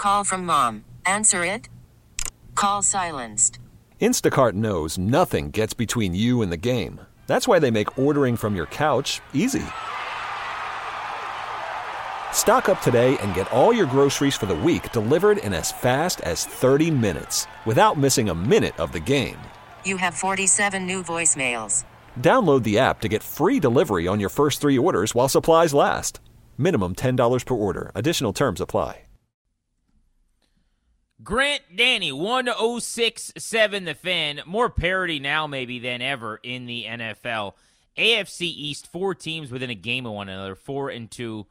Call from mom. Answer it. Call silenced. Instacart knows nothing gets between you and the game. That's why they make ordering from your couch easy. Stock up today and get all your groceries for the week delivered in as fast as 30 minutes without missing a minute of the game. You have 47 new voicemails. Download the app to get free delivery on your first 3 orders while supplies last. Minimum $10 per order. Additional terms apply. Grant Danny, 1067 The Fan. More parity now maybe than ever in the NFL. AFC East, 4 teams within a game of one another, 4-2 to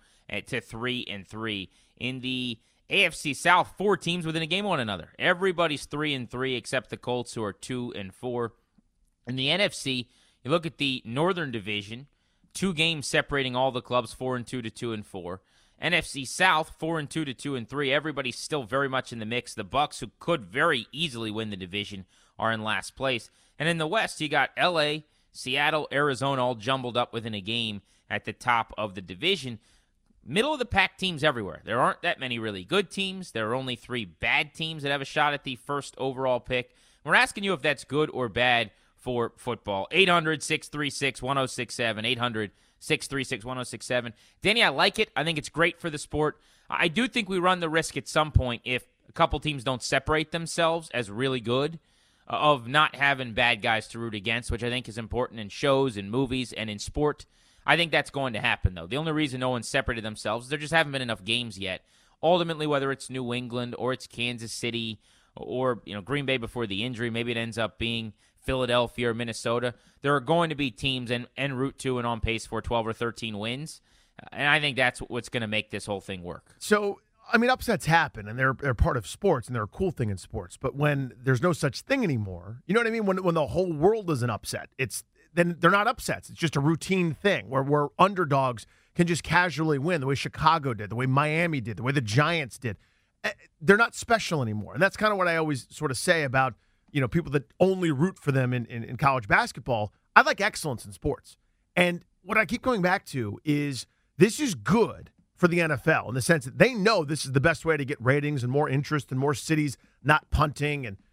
3-3. In the AFC South, 4 teams within a game of one another. Everybody's 3-3 except the Colts, who are 2-4. In the NFC, you look at the Northern Division, 2 games separating all the clubs, 4-2 to 2-4. NFC South, 4-2 to 2-3. Everybody's still very much in the mix. The Bucs, who could very easily win the division, are in last place. And in the West, you got L.A., Seattle, Arizona, all jumbled up within a game at the top of the division. Middle of the pack teams everywhere. There aren't that many really good teams. There are only 3 bad teams that have a shot at the first overall pick. We're asking you if that's good or bad for football. 800-636-1067. 800-636-1067. Danny, I like it. I think it's great for the sport. I do think we run the risk at some point, if a couple teams don't separate themselves as really good, of not having bad guys to root against, which I think is important in shows and movies and in sport. I think that's going to happen, though. The only reason no one's separated themselves is there just haven't been enough games yet. Ultimately, whether it's New England or it's Kansas City or Green Bay before the injury, maybe it ends up being Philadelphia or Minnesota, there are going to be teams en route to and on pace for 12 or 13 wins. And I think that's what's going to make this whole thing work. So, I mean, upsets happen, and they're part of sports, and they're a cool thing in sports. But when there's no such thing anymore, you know what I mean? When the whole world is an upset, then they're not upsets. It's just a routine thing where underdogs can just casually win, the way Chicago did, the way Miami did, the way the Giants did. They're not special anymore. And that's kind of what I always sort of say about people that only root for them in college basketball. I like excellence in sports. And what I keep going back to is this is good for the NFL in the sense that they know this is the best way to get ratings and more interest and more cities not punting. And,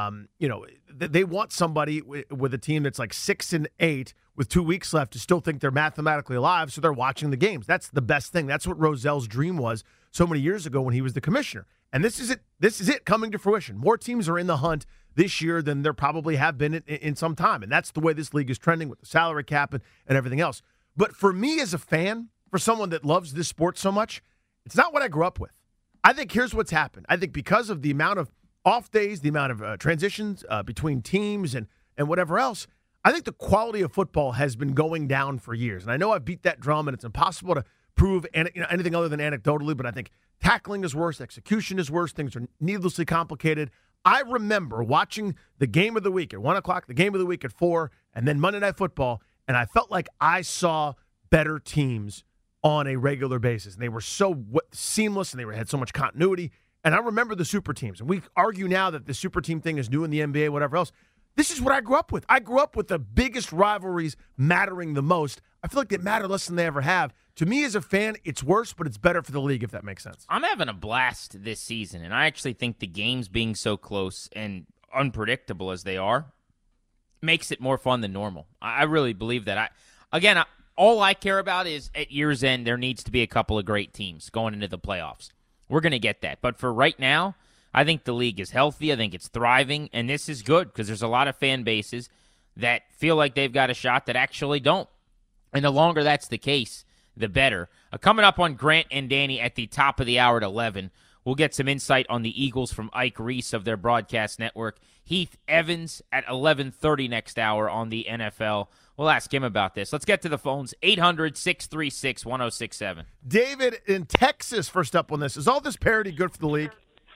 they want somebody with a team that's like 6-8 with 2 weeks left to still think they're mathematically alive, so they're watching the games. That's the best thing. That's what Rozell's dream was so many years ago when he was the commissioner. And this is it. This is it coming to fruition. More teams are in the hunt this year than there probably have been in some time. And that's the way this league is trending with the salary cap and everything else. But for me as a fan, for someone that loves this sport so much, it's not what I grew up with. I think here's what's happened. I think because of the amount of off days, the amount of transitions between teams and whatever else, I think the quality of football has been going down for years. And I know I've beat that drum, and it's impossible to prove anything other than anecdotally, but I think tackling is worse, execution is worse, things are needlessly complicated. I remember watching the game of the week at 1 o'clock, the game of the week at 4, and then Monday Night Football, and I felt like I saw better teams on a regular basis. And they were so seamless, and they had so much continuity. And I remember the super teams. And we argue now that the super team thing is new in the NBA, whatever else. This is what I grew up with. I grew up with the biggest rivalries mattering the most. I feel like they matter less than they ever have. To me as a fan, it's worse, but it's better for the league, if that makes sense. I'm having a blast this season, and I actually think the games being so close and unpredictable as they are makes it more fun than normal. I really believe that. All I care about is at year's end, there needs to be a couple of great teams going into the playoffs. We're going to get that. But for right now, I think the league is healthy. I think it's thriving. And this is good because there's a lot of fan bases that feel like they've got a shot that actually don't. And the longer that's the case, the better. Coming up on Grant and Danny at the top of the hour at 11, we'll get some insight on the Eagles from Ike Reese of their broadcast network. Heath Evans at 11:30 next hour on the NFL. We'll ask him about this. Let's get to the phones. 800-636-1067. David in Texas first up on this. Is all this parity good for the league?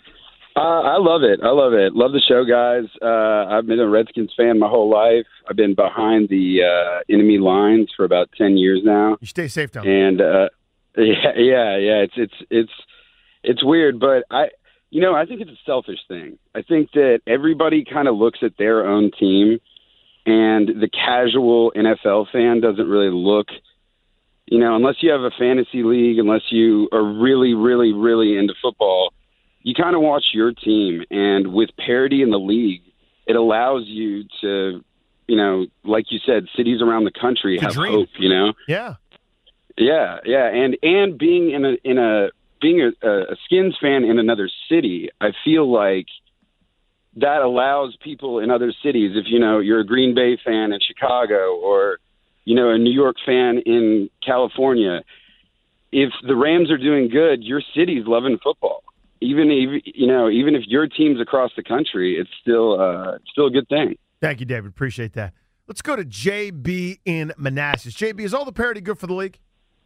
I love it. Love the show, guys. I've been a Redskins fan my whole life. I've been behind the enemy lines for about 10 years now. You stay safe down there. And yeah. It's weird, but I think it's a selfish thing. I think that everybody kind of looks at their own team, and the casual NFL fan doesn't really look, unless you have a fantasy league, unless you are really, really, really into football, you kind of watch your team, and with parity in the league, it allows you to, you know, like you said, cities around the country have hope, you know? Yeah. Yeah, yeah. And being being a Skins fan in another city, I feel like that allows people in other cities, if, you know, you're a Green Bay fan in Chicago or, you know, a New York fan in California, if the Rams are doing good, your city's loving football. Even if your team's across the country, it's still a good thing. Thank you, David. Appreciate that. Let's go to JB in Manassas. JB, is all the parity good for the league?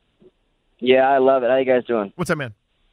Yeah, I love it. How you guys doing? What's up, man?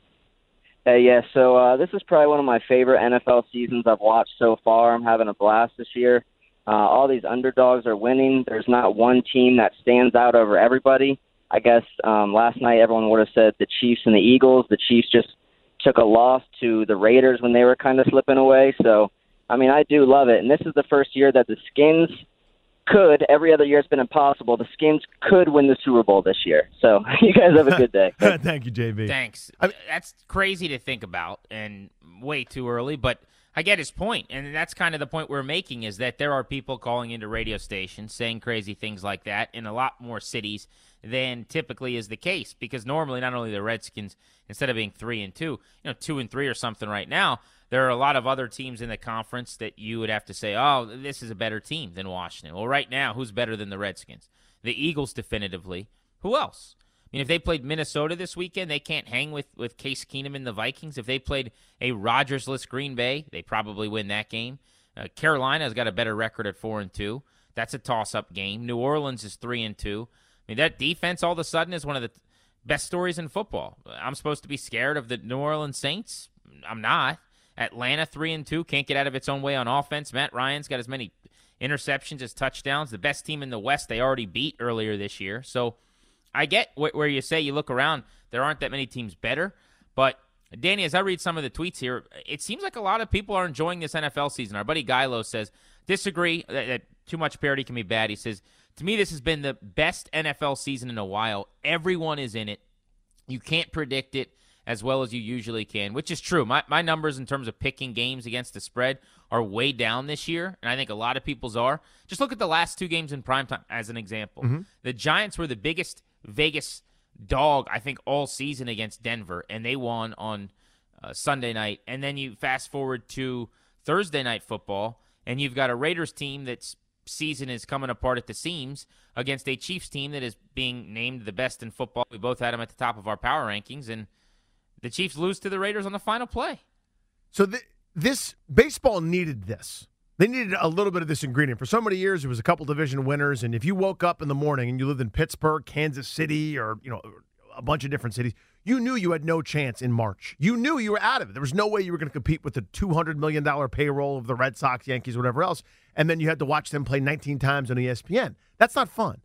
Yeah, so this is probably one of my favorite NFL seasons I've watched so far. I'm having a blast this year. All these underdogs are winning. There's not one team that stands out over everybody. I guess last night everyone would have said the Chiefs and the Eagles. The Chiefs just took a loss to the Raiders when they were kind of slipping away. So, I mean, I do love it. And this is the first year that the Skins could, every other year it's been impossible, the Skins could win the Super Bowl this year. So you guys have a good day. Thank you, JB. Thanks. That's crazy to think about and way too early, but I get his point, and that's kind of the point we're making, is that there are people calling into radio stations saying crazy things like that in a lot more cities than typically is the case, because normally not only the Redskins, instead of being 3-2, 2-3 or something right now, there are a lot of other teams in the conference that you would have to say, oh, this is a better team than Washington. Well, right now, who's better than the Redskins? The Eagles, definitively. Who else? I mean, if they played Minnesota this weekend, they can't hang with Case Keenum and the Vikings. If they played a Rodgers-less Green Bay, they probably win that game. Carolina's got a better record at 4-2. That's a toss-up game. New Orleans is 3-2. I mean, that defense all of a sudden is one of the best stories in football. I'm supposed to be scared of the New Orleans Saints? I'm not. Atlanta 3-2, can't get out of its own way on offense. Matt Ryan's got as many interceptions as touchdowns. The best team in the West they already beat earlier this year. So I get where you say you look around, there aren't that many teams better. But, Danny, as I read some of the tweets here, it seems like a lot of people are enjoying this NFL season. Our buddy Gilo says, disagree, that too much parity can be bad. He says, to me, this has been the best NFL season in a while. Everyone is in it. You can't predict it as well as you usually can, which is true. My numbers in terms of picking games against the spread are way down this year, and I think a lot of people's are. Just look at the last two games in primetime as an example. Mm-hmm. The Giants were the biggest Vegas dog, I think, all season against Denver, and they won on Sunday night. And then you fast forward to Thursday night football, and you've got a Raiders team that's season is coming apart at the seams against a Chiefs team that is being named the best in football. We both had them at the top of our power rankings, and the Chiefs lose to the Raiders on the final play. So this baseball needed this. They needed a little bit of this ingredient. For so many years, it was a couple division winners, and if you woke up in the morning and you lived in Pittsburgh, Kansas City, or a bunch of different cities, you knew you had no chance in March. You knew you were out of it. There was no way you were going to compete with the $200 million payroll of the Red Sox, Yankees, whatever else, and then you had to watch them play 19 times on ESPN. That's not fun.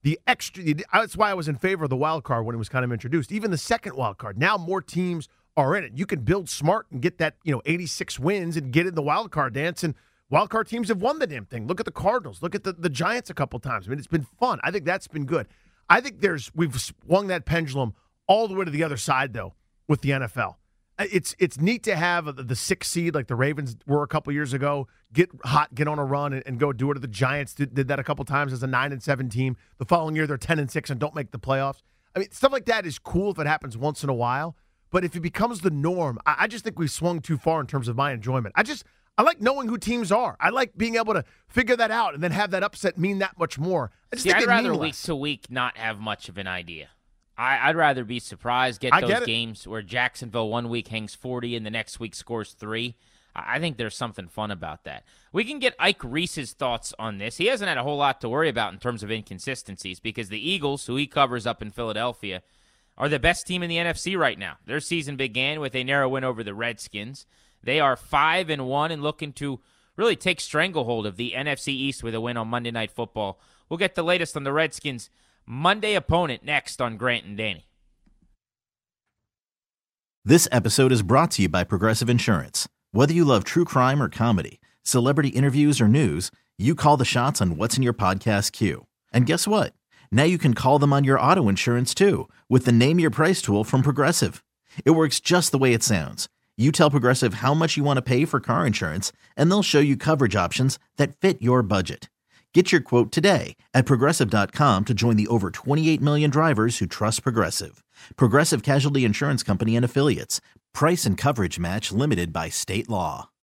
That's why I was in favor of the wild card when it was kind of introduced. Even the second wild card. Now more teams are in it. You can build smart and get that 86 wins and get in the wild card dance. And wild card teams have won the damn thing. Look at the Cardinals. Look at the Giants a couple times. I mean, it's been fun. I think that's been good. I think we've swung that pendulum all the way to the other side though with the NFL. It's neat to have the 6 seed like the Ravens were a couple years ago, get hot, get on a run, and go do it. The Giants did that a couple times as a 9-7 team. The following year, they're 10-6 and don't make the playoffs. I mean, stuff like that is cool if it happens once in a while, but if it becomes the norm, I just think we've swung too far in terms of my enjoyment. I like knowing who teams are. I like being able to figure that out and then have that upset mean that much more. I'd rather week to week not have much of an idea. I'd rather be surprised, get those games where Jacksonville one week hangs 40 and the next week scores 3. I think there's something fun about that. We can get Ike Reese's thoughts on this. He hasn't had a whole lot to worry about in terms of inconsistencies because the Eagles, who he covers up in Philadelphia, are the best team in the NFC right now. Their season began with a narrow win over the Redskins. They are 5-1 and looking to really take stranglehold of the NFC East with a win on Monday Night Football. We'll get the latest on the Redskins' Monday opponent next on Grant and Danny. This episode is brought to you by Progressive Insurance. Whether you love true crime or comedy, celebrity interviews or news, you call the shots on what's in your podcast queue. And guess what? Now you can call them on your auto insurance too with the Name Your Price tool from Progressive. It works just the way it sounds. You tell Progressive how much you want to pay for car insurance, and they'll show you coverage options that fit your budget. Get your quote today at Progressive.com to join the over 28 million drivers who trust Progressive. Progressive Casualty Insurance Company and Affiliates. Price and coverage match limited by state law.